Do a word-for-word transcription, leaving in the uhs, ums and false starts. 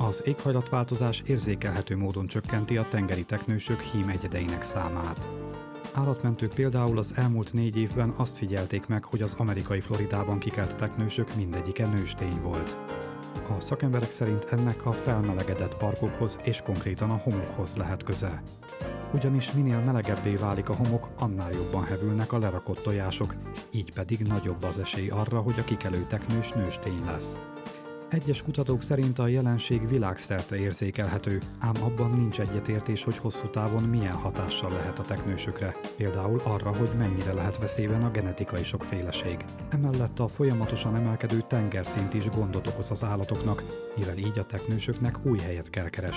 Az éghajlatváltozás érzékelhető módon csökkenti a tengeri teknősök hím egyedeinek számát. Állatmentők például az elmúlt négy évben azt figyelték meg, hogy az amerikai Floridában kikelt teknősök mindegyike nőstény volt. A szakemberek szerint ennek a felmelegedett parkokhoz és konkrétan a homokhoz lehet köze. Ugyanis minél melegebbé válik a homok, annál jobban hevülnek a lerakott tojások, így pedig nagyobb az esély arra, hogy a kikelő teknős nőstény lesz. Egyes kutatók szerint a jelenség világszerte érzékelhető, ám abban nincs egyetértés, hogy hosszú távon milyen hatással lehet a teknősökre, például arra, hogy mennyire lehet veszélyben a genetikai sokféleség. Emellett a folyamatosan emelkedő tengerszint is gondot okoz az állatoknak, mivel így a teknősöknek új helyet kell keresni.